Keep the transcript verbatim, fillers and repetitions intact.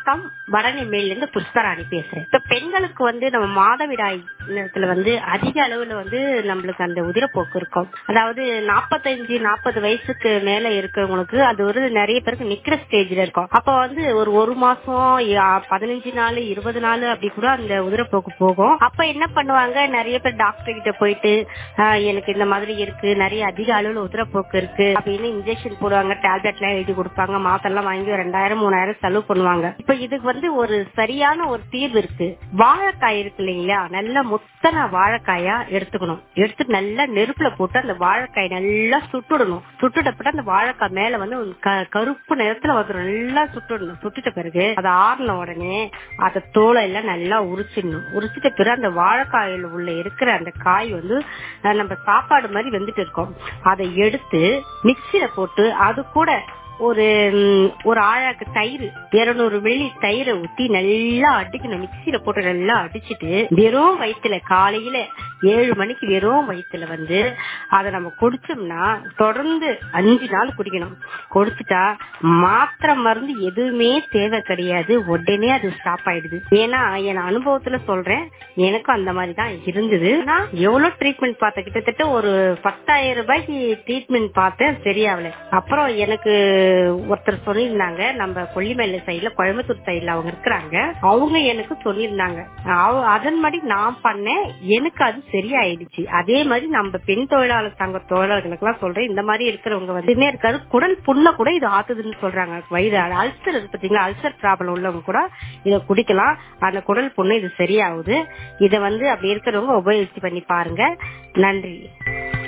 வணக்கம், வடநெல்லையில இருந்து புஷ்பராணி பேசுறேன். இப்ப பெண்களுக்கு வந்து நம்ம மாதவிடாய் நேரத்துல வந்து அதிக அளவுல வந்து நம்மளுக்கு அந்த உதிரப்போக்கு இருக்கும். அதாவது நாப்பத்தஞ்சு நாற்பது வயசுக்கு மேல இருக்கிறவங்களுக்கு அது ஒரு நிறைய பேருக்கு நிக்கிற ஸ்டேஜ்ல இருக்கும். அப்ப வந்து ஒரு ஒரு மாசம் பதினஞ்சு நாள் இருபது நாள் அப்படி கூட அந்த உதிரப்போக்கு போகும். அப்ப என்ன பண்ணுவாங்க, நிறைய பேர் டாக்டர் கிட்ட போயிட்டு எனக்கு இந்த மாதிரி இருக்கு, நிறைய அதிக அளவுல உதிரப்போக்கு இருக்கு அப்படின்னு இன்ஜெக்ஷன் போடுவாங்க, டேப்லெட் எல்லாம் எழுதி கொடுப்பாங்க, மாசம் எல்லாம் வாங்கி ஒரு ரெண்டாயிரம் மூணாயிரம் செலவு பண்ணுவாங்க. இப்ப இதுக்கு வந்து ஒரு சரியான ஒரு தீர்வு இருக்கு. வாழைக்காய் இருக்கு இல்லைங்களா, நல்ல முத்தன வாழைக்காயா எடுத்துக்கணும். எடுத்து நல்லா நெருப்புல போட்டு அந்த வாழைக்காய் நல்லா சுட்டுடணும். சுட்டுட்டப்பட்ட அந்த வாழைக்காய் மேல வந்து கருப்பு நிறத்துல வந்து நல்லா சுட்டுடணும். சுட்டுட்ட பிறகு அதை ஆறின உடனே அதை தோலை எல்லாம் நல்லா உரிச்சிடணும். உரிச்சிட்ட பிறகு அந்த வாழைக்காயில உள்ள இருக்கிற அந்த காய் வந்து நம்ம சாப்பாடு மாதிரி வெந்துட்டு இருக்கோம். அதை எடுத்து மிக்சியில போட்டு அது கூட ஒரு ஒரு ஆழாக்கு தயிர் இருநூறு மில்லி தயிரை ஊத்தி நல்லா அடிக்கணும். மிக்சியில போட்டு நல்லா அடிச்சுட்டு வெறும் வயிற்றுல காலையில ஏழு மணிக்கு வெறும் வயிற்றுல வந்து அதை நம்ம குடிச்சோம்னா தொடர்ந்து அஞ்சு நாள் குடிக்கணும். குடிச்சுட்டா மாத்திரை மருந்து எதுவுமே தேவை கிடையாது, உடனே அது ஸ்டாப் ஆயிடுது. ஏன்னா என் அனுபவத்துல சொல்றேன், எனக்கும் அந்த மாதிரி தான் இருந்தது. நான் எவ்வளவு ட்ரீட்மெண்ட் பார்த்தேன், கிட்டத்தட்ட ஒரு பத்தாயிரம் ரூபாய்க்கு ட்ரீட்மெண்ட் பார்த்தேன், சரியாவல. அப்புறம் எனக்கு ஒருத்தர் சொல்லியிருந்தாங்க, நம்ம கொல்லிமலை சைட்ல கோயம்புத்தூர் சைட்ல அவங்க இருக்கிறாங்க, அவங்க எனக்கு சொல்லியிருந்தாங்க. அதன்படி நான் பண்ணேன், எனக்கு அது சரியாயிடுச்சு. அதே மாதிரி நம்ம பெண் தொழிலாளர் சங்க தோழர்களுக்கு எல்லாம் சொல்றேன், இந்த மாதிரி இருக்கிறவங்க வந்து இருக்காது குடல் புண்ண கூட இது ஆத்துதுன்னு சொல்றாங்க. வயிறு அல்சர் இருக்கு பாத்தீங்களா, அல்சர் ப்ராப்ளம் உள்ளவங்க கூட இதை குடிக்கலாம், அந்த குடல் புண்ணு இது சரியாகுது. இதை வந்து அப்படி இருக்கிறவங்க உபயோகிச்சு பண்ணி பாருங்க. நன்றி.